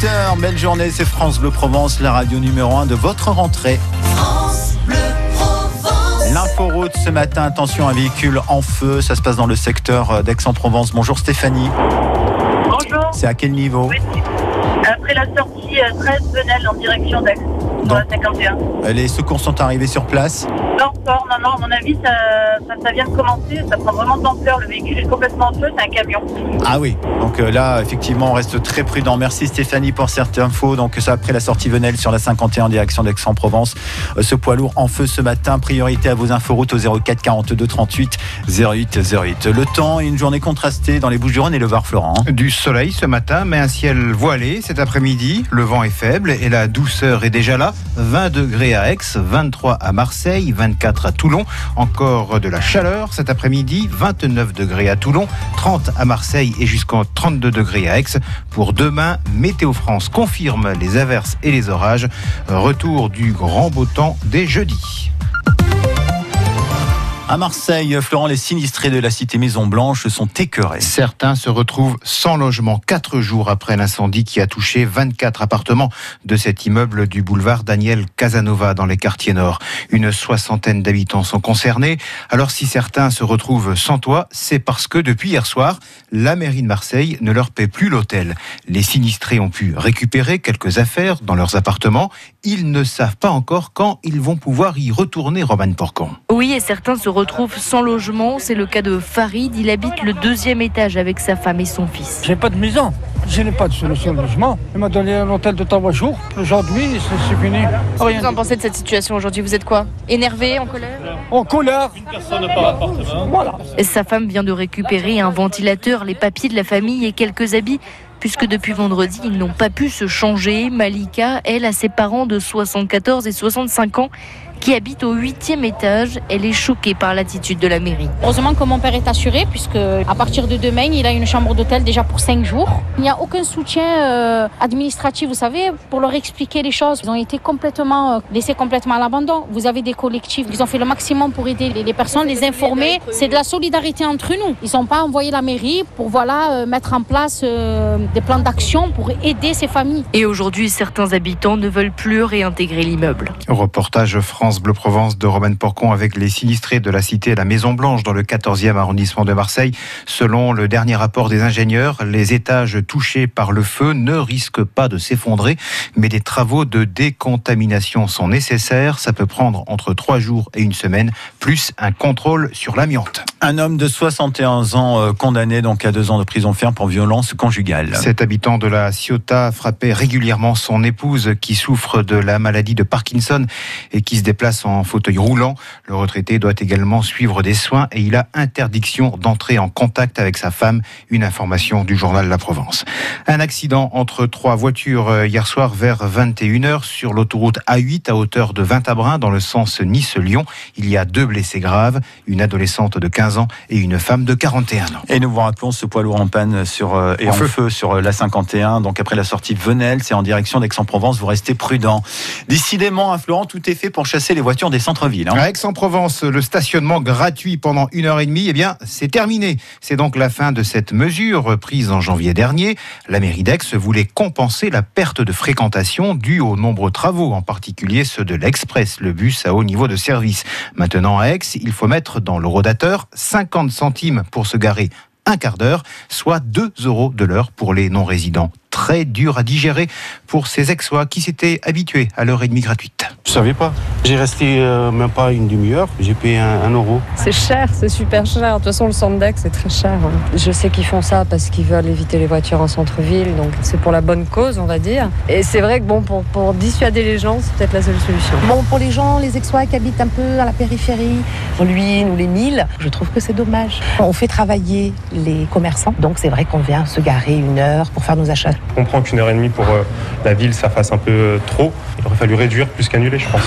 8h, belle journée, c'est France Bleu Provence, la radio numéro 1 de votre rentrée. France Bleu Provence. L'inforoute ce matin, attention, un véhicule en feu, ça se passe dans le secteur d'Aix-en-Provence. Bonjour Stéphanie. Bonjour. C'est à quel niveau? Oui. Après la sortie 13 Venelle en direction d'Aix, sur la 51. Les secours sont arrivés sur place? Pas encore, non, à mon avis, ça vient de commencer, ça prend vraiment d'ampleur, le véhicule est complètement en feu, c'est un camion. Ah oui, donc là, effectivement, on reste très prudent. Merci Stéphanie pour cette info. Donc ça, après la sortie Venelle sur la 51 en direction d'Aix-en-Provence. Ce poids lourd en feu ce matin, priorité à vos inforoutes au 04 42 38 08 08. Le temps, une journée contrastée dans les Bouches-du-Rhône et le Var, Florent. Du soleil ce matin, mais un ciel voilé cet après-midi. Le vent est faible et la douceur est déjà là. 20 degrés à Aix, 23 à Marseille, 24 à Toulon. Encore de la chaleur cet après-midi, 29 degrés à Toulon, 30 à Marseille et jusqu'à 32 degrés à Aix. Pour demain, Météo France confirme les averses et les orages. Retour du grand beau temps dès jeudi. À Marseille, Florent, les sinistrés de la cité Maison-Blanche sont écœurés. Certains se retrouvent sans logement 4 jours après l'incendie qui a touché 24 appartements de cet immeuble du boulevard Daniel Casanova dans les quartiers nord. Une soixantaine d'habitants sont concernés. Alors si certains se retrouvent sans toit, c'est parce que depuis hier soir, la mairie de Marseille ne leur paie plus l'hôtel. Les sinistrés ont pu récupérer quelques affaires dans leurs appartements. Ils ne savent pas encore quand ils vont pouvoir y retourner, Romane Porcan. Oui, et certains se retrouvent sans logement. C'est le cas de Farid. Il habite le 2e étage avec sa femme et son fils. J'ai pas de maison, je n'ai pas de solution de logement. Il m'a donné un hôtel de 3 jours. Aujourd'hui, c'est fini. Qu'est-ce que vous en pensez de cette situation aujourd'hui? Vous êtes quoi? Énervé, en colère? En colère. Une personne par appartement. Voilà. Et sa femme vient de récupérer un ventilateur, les papiers de la famille et quelques habits, puisque depuis vendredi, ils n'ont pas pu se changer. Malika, elle, a ses parents de 74 et 65 ans qui habitent au 8e étage. Elle est choquée par l'attitude de la mairie. Heureusement que mon père est assuré, puisque à partir de demain, il a une chambre d'hôtel déjà pour 5 jours. Il n'y a aucun soutien administratif, vous savez, pour leur expliquer les choses. Ils ont été laissés complètement à l'abandon. Vous avez des collectifs qui ont fait le maximum pour aider les personnes, les informer. C'est de la solidarité entre nous. Ils n'ont pas envoyé la mairie pour mettre en place des plans d'action pour aider ces familles. Et aujourd'hui, certains habitants ne veulent plus réintégrer l'immeuble. Reportage France Bleu Provence de Romane Porcan avec les sinistrés de la cité La Maison Blanche dans le 14e arrondissement de Marseille. Selon le dernier rapport des ingénieurs, les étages touchés par le feu ne risquent pas de s'effondrer, mais des travaux de décontamination sont nécessaires. Ça peut prendre entre 3 jours et 1 semaine, plus un contrôle sur l'amiante. Un homme de 61 ans condamné donc à 2 ans de prison ferme pour violence conjugale. Cet habitant de la Ciotat frappait régulièrement son épouse qui souffre de la maladie de Parkinson et qui se déplace en fauteuil roulant. Le retraité doit également suivre des soins et il a interdiction d'entrer en contact avec sa femme. Une information du journal La Provence. Un accident entre 3 voitures hier soir vers 21h sur l'autoroute A8 à hauteur de Vintabrin dans le sens Nice-Lyon. Il y a 2 blessés graves, une adolescente de 15 ans et une femme de 41 ans. Et nous vous rappelons ce poids lourd en panne en feu sur la 51. Donc après la sortie Venelle, c'est en direction d'Aix-en-Provence. Vous restez prudent. Décidément, Florent, tout est fait pour chasser les voitures des centres-villes. À Aix-en-Provence, le stationnement gratuit pendant 1h30, eh bien, c'est terminé. C'est donc la fin de cette mesure prise en janvier dernier. La mairie d'Aix voulait compenser la perte de fréquentation due aux nombreux travaux, en particulier ceux de l'Express, le bus à haut niveau de service. Maintenant à Aix, il faut mettre dans l'horodateur 50 centimes pour se garer un quart d'heure, soit 2 € de l'heure pour les non-résidents. Très dur à digérer pour ces Aixois qui s'étaient habitués à l'heure et demie gratuite. Je savais pas. J'ai resté même pas une demi-heure. J'ai payé 1 €. C'est cher, c'est super cher. De toute façon, le centre d'Aix, c'est très cher. Je sais qu'ils font ça parce qu'ils veulent éviter les voitures en centre-ville. Donc, c'est pour la bonne cause, on va dire. Et c'est vrai que pour dissuader les gens, c'est peut-être la seule solution. Bon, pour les gens, les Aixois qui habitent un peu à la périphérie, pour Luynes ou les Milles, je trouve que c'est dommage. On fait travailler les commerçants. Donc, c'est vrai qu'on vient se garer 1 heure pour faire nos achats. Je comprends qu'1h30 pour la ville, ça fasse un peu trop. Il aurait fallu réduire plus qu'annuler, je pense.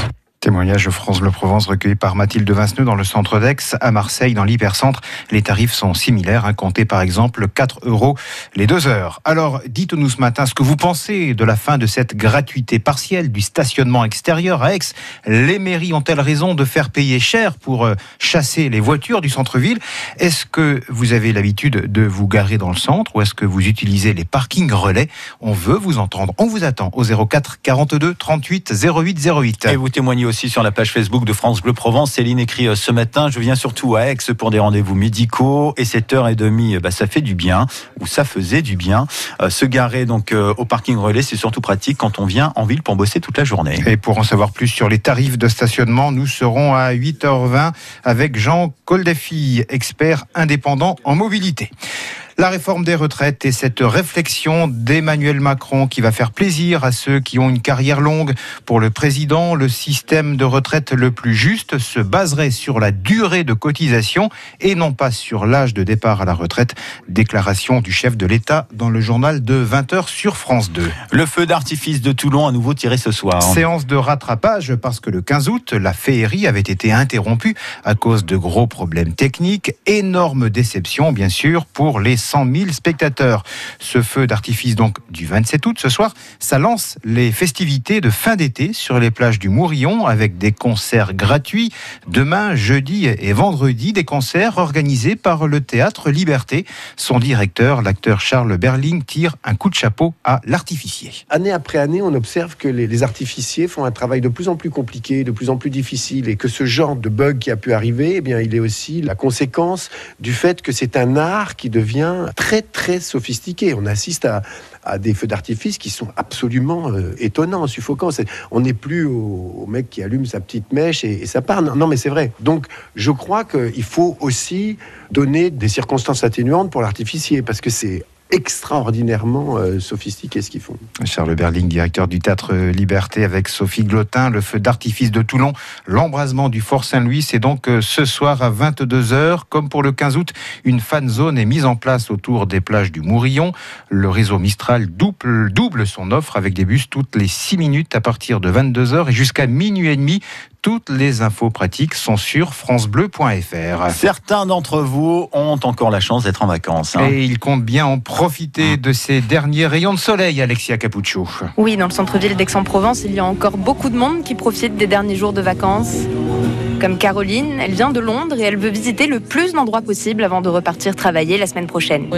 Témoignage France Bleu Provence recueilli par Mathilde Vinceneux dans le centre d'Aix. À Marseille, dans l'hypercentre, les tarifs sont similaires. Comptez par exemple 4 € les 2 heures. Alors, dites-nous ce matin ce que vous pensez de la fin de cette gratuité partielle du stationnement extérieur à Aix. Les mairies ont-elles raison de faire payer cher pour chasser les voitures du centre-ville? Est-ce que vous avez l'habitude de vous garer dans le centre ou est-ce que vous utilisez les parkings relais? On veut vous entendre. On vous attend au 04 42 38 08 08. Et vous témoignez aussi sur la page Facebook de France Bleu Provence. Céline écrit ce matin: je viens surtout à Aix pour des rendez-vous médicaux et 7h30, ça fait du bien, ou ça faisait du bien. Se garer donc au parking relais, c'est surtout pratique quand on vient en ville pour bosser toute la journée. Et pour en savoir plus sur les tarifs de stationnement, nous serons à 8h20 avec Jean Coldefi, expert indépendant en mobilité. La réforme des retraites et cette réflexion d'Emmanuel Macron qui va faire plaisir à ceux qui ont une carrière longue. Pour le président, le système de retraite le plus juste se baserait sur la durée de cotisation et non pas sur l'âge de départ à la retraite. Déclaration du chef de l'État dans le journal de 20h sur France 2. Le feu d'artifice de Toulon à nouveau tiré ce soir. Séance de rattrapage parce que le 15 août, la féerie avait été interrompue à cause de gros problèmes techniques. Énorme déception, bien sûr, pour les 100 000 spectateurs. Ce feu d'artifice donc du 27 août, ce soir, ça lance les festivités de fin d'été sur les plages du Mourillon avec des concerts gratuits. Demain, jeudi et vendredi, des concerts organisés par le Théâtre Liberté. Son directeur, l'acteur Charles Berling, tire un coup de chapeau à l'artificier. Année après année, on observe que les artificiers font un travail de plus en plus compliqué, de plus en plus difficile, et que ce genre de bug qui a pu arriver, eh bien, il est aussi la conséquence du fait que c'est un art qui devient très très sophistiqué. On assiste à des feux d'artifice qui sont absolument étonnants, suffocants. On n'est plus au mec qui allume sa petite mèche et ça part. Non, mais c'est vrai. Donc, je crois qu'il faut aussi donner des circonstances atténuantes pour l'artificier, parce que c'est extraordinairement sophistiqué ce qu'ils font. Charles Berling, directeur du Théâtre Liberté, avec Sophie Glotin. Le feu d'artifice de Toulon, l'embrasement du Fort Saint-Louis, c'est donc ce soir à 22h. Comme pour le 15 août, une fan zone est mise en place autour des plages du Mourillon. Le réseau Mistral double son offre avec des bus toutes les 6 minutes à partir de 22h et jusqu'à minuit et demi. Toutes les infos pratiques sont sur francebleu.fr. Certains d'entre vous ont encore la chance d'être en vacances. Et ils comptent bien en profiter de ces derniers rayons de soleil, Alexia Capuccio. Oui, dans le centre-ville d'Aix-en-Provence, il y a encore beaucoup de monde qui profite des derniers jours de vacances. Comme Caroline, elle vient de Londres et elle veut visiter le plus d'endroits possible avant de repartir travailler la semaine prochaine.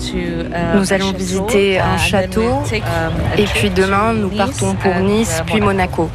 Nous allons visiter un château et puis demain nous partons pour Nice puis Monaco.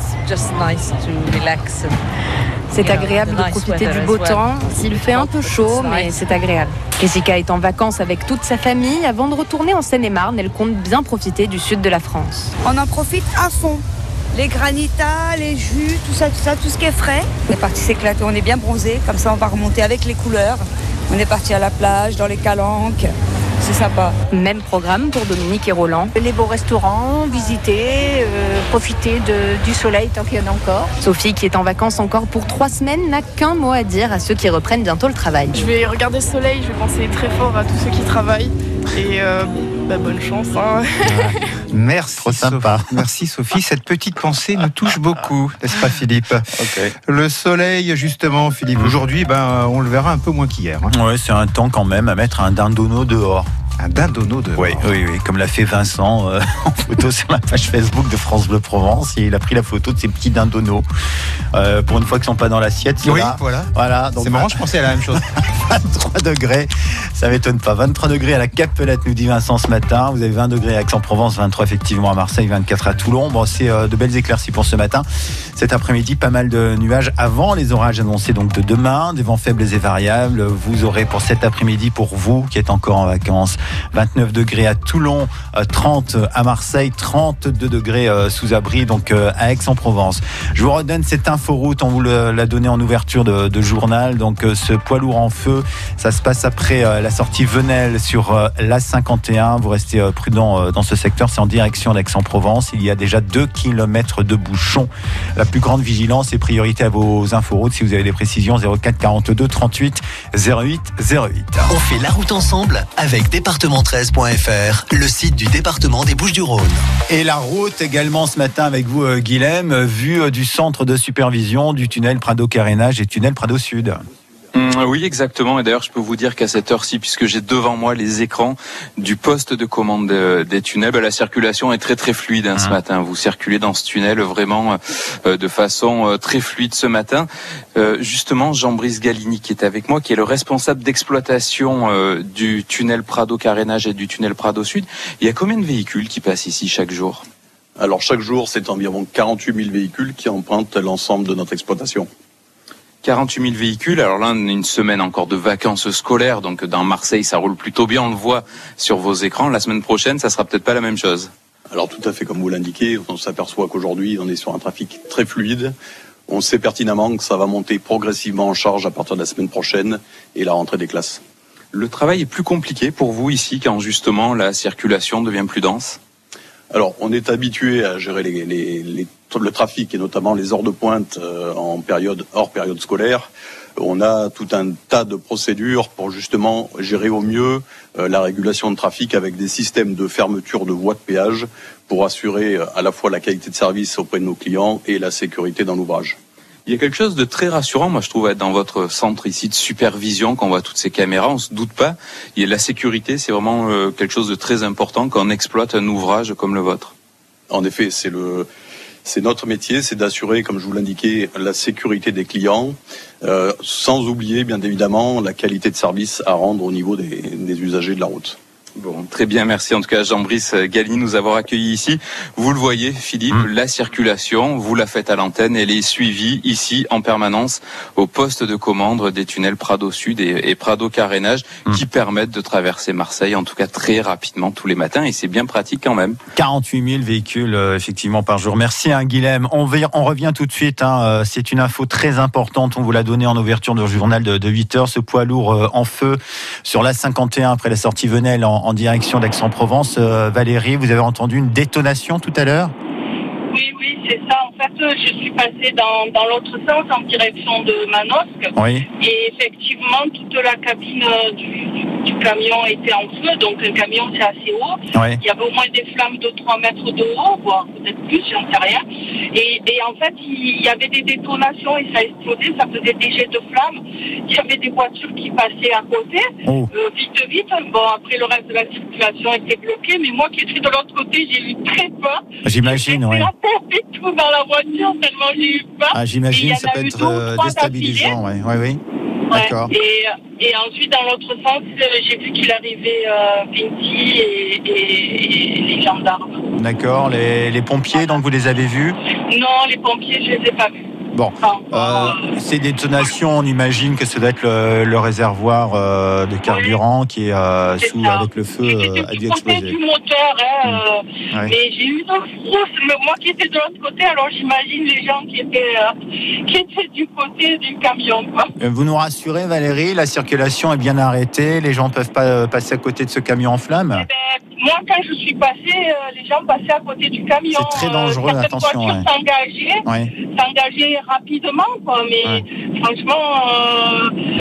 C'est agréable de profiter du beau temps. Il fait un peu chaud, mais c'est agréable. Jessica est en vacances avec toute sa famille. Avant de retourner en Seine-et-Marne, elle compte bien profiter du sud de la France. On en profite à fond. Les granitas, les jus, tout ça, tout ce qui est frais. On est parti s'éclater, on est bien bronzé, comme ça on va remonter avec les couleurs. On est parti à la plage, dans les calanques, c'est sympa. Même programme pour Dominique et Roland. Les beaux restaurants, visiter, profiter du soleil tant qu'il y en a encore. Sophie, qui est en vacances encore pour 3 semaines, n'a qu'un mot à dire à ceux qui reprennent bientôt le travail. Je vais regarder le soleil, je vais penser très fort à tous ceux qui travaillent. Et bonne chance. Merci, trop sympa. Merci Sophie, cette petite pensée nous touche beaucoup, n'est-ce pas Philippe? Okay. Le soleil, justement, Philippe, aujourd'hui, on le verra un peu moins qu'hier. Ouais, c'est un temps quand même à mettre un dindonneau dehors. Un dindonneau dehors. Oui, comme l'a fait Vincent en photo sur la page Facebook de France Bleu Provence. Et il a pris la photo de ces petits dindonneaux. Pour une fois qu'ils ne sont pas dans l'assiette. Oui, là. Voilà. Donc, c'est marrant, je pensais à la même chose. 23 degrés, ça m'étonne pas. 23 degrés à la Capelette, nous dit Vincent ce matin. Vous avez 20 degrés à Aix-en-Provence, 23 effectivement à Marseille, 24 à Toulon. Bon, c'est de belles éclaircies pour ce matin. Cet après-midi, pas mal de nuages avant les orages annoncés donc de demain. Des vents faibles et variables. Vous aurez pour cet après-midi, pour vous qui êtes encore en vacances, 29 degrés à Toulon, 30 à Marseille, 32 degrés sous abri donc à Aix-en-Provence. Je vous redonne cette inforoute, on vous l'a donné en ouverture de journal. Donc ce poids lourd en feu, ça se passe après la sortie Venelle sur l'A51. Vous restez prudent dans ce secteur, c'est en direction d'Aix-en-Provence. Il y a déjà 2 km de bouchons. La plus grande vigilance et priorité à vos inforoutes. Si vous avez des précisions, 04 42 38 08 08. On fait la route ensemble avec Départ département13.fr, le site du département des Bouches-du-Rhône. Et la route également ce matin avec vous, Guilhem, vue du centre de supervision du tunnel Prado-Carénage et tunnel Prado Sud. Oui, exactement. Et d'ailleurs, je peux vous dire qu'à cette heure-ci, puisque j'ai devant moi les écrans du poste de commande des tunnels, la circulation est très très fluide ce matin. Vous circulez dans ce tunnel vraiment de façon très fluide ce matin. Justement, Jean-Brice Galini qui est avec moi, qui est le responsable d'exploitation du tunnel Prado-Carénage et du tunnel Prado Sud. Il y a combien de véhicules qui passent ici chaque jour ? Alors chaque jour, c'est environ 48 000 véhicules qui empruntent l'ensemble de notre exploitation. 48 000 véhicules. Alors là, on a une semaine encore de vacances scolaires. Donc dans Marseille, ça roule plutôt bien. On le voit sur vos écrans. La semaine prochaine, ça sera peut-être pas la même chose. Alors tout à fait, comme vous l'indiquez, on s'aperçoit qu'aujourd'hui, on est sur un trafic très fluide. On sait pertinemment que ça va monter progressivement en charge à partir de la semaine prochaine et la rentrée des classes. Le travail est plus compliqué pour vous ici quand justement la circulation devient plus dense ? Alors, on est habitué à gérer le trafic et notamment les heures de pointe hors période scolaire. On a tout un tas de procédures pour justement gérer au mieux la régulation de trafic avec des systèmes de fermeture de voies de péage pour assurer à la fois la qualité de service auprès de nos clients et la sécurité dans l'ouvrage. Il y a quelque chose de très rassurant, moi je trouve, être dans votre centre ici de supervision, quand on voit toutes ces caméras, on se doute pas. La sécurité, c'est vraiment quelque chose de très important quand on exploite un ouvrage comme le vôtre. En effet, c'est notre métier, c'est d'assurer, comme je vous l'indiquais, la sécurité des clients, sans oublier bien évidemment la qualité de service à rendre au niveau des usagers de la route. Bon, très bien, merci en tout cas Jean-Brice Galini de nous avoir accueillis ici. Vous le voyez Philippe, la circulation, vous la faites à l'antenne, elle est suivie ici en permanence au poste de commande des tunnels Prado Sud et Prado Carénage qui permettent de traverser Marseille en tout cas très rapidement tous les matins et c'est bien pratique quand même. 48 000 véhicules effectivement par jour. Merci Guilhem. On revient tout de suite, c'est une info très importante, on vous l'a donné en ouverture du journal de 8h, ce poids lourd en feu sur la 51 après la sortie Venelle en direction d'Aix-en-Provence. Valérie, vous avez entendu une détonation tout à l'heure ? Oui, c'est ça. En fait, je suis passée dans l'autre sens, en direction de Manosque. Oui. Et effectivement, toute la cabine du camion était en feu. Donc, un camion, c'est assez haut. Oui. Il y avait au moins des flammes de 3 mètres de haut, voire peut-être plus, j'en sais rien. Et en fait, il y avait des détonations et ça explosait. Ça faisait des jets de flammes. Il y avait des voitures qui passaient à côté. Oh. Vite. Bon, après, le reste de la circulation était bloqué. Mais moi qui étais de l'autre côté, j'ai eu très peur. J'imagine, oui. Tout dans la voiture tellement j'ai eu peur. J'imagine, ça peut être déstabilisant, oui. D'accord. Et ensuite, dans l'autre sens, j'ai vu qu'il arrivait Vinci et les gendarmes. D'accord. Les pompiers, donc vous les avez vus ? Non, les pompiers, je les ai pas vus. Bon, ces détonations, on imagine que ça doit être le réservoir de carburant qui est avec le feu a dû exploser. Du moteur, mais j'ai eu une frousse, moi qui étais de l'autre côté, alors j'imagine les gens qui étaient du côté du camion. Quoi. Vous nous rassurez Valérie, la circulation est bien arrêtée, les gens ne peuvent pas passer à côté de ce camion en flammes ? Moi, quand je suis passée, les gens passaient à côté du camion. C'est très dangereux, attention. Certaines voitures s'engageaient rapidement, quoi, mais franchement...